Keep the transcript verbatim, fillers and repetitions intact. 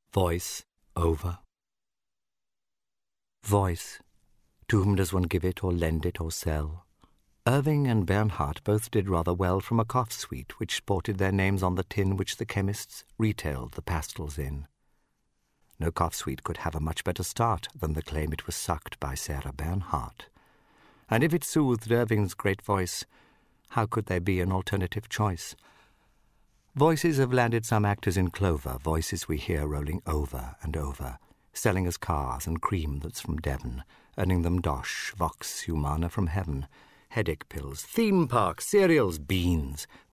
Voice over. Voice, to whom does one give it or lend it or sell? Irving and Bernhardt both did rather well from a cough suite which sported their names on the tin which the chemists retailed the pastils in. No cough suite could have a much better start than the claim it was sucked by Sarah Bernhardt. And if it soothed Irving's great voice, how could there be an alternative choice? Voices have landed some actors in clover, voices we hear rolling over and over, selling us cars and cream that's from Devon, earning them dosh, vox humana from heaven, headache pills, theme parks, cereals, beans,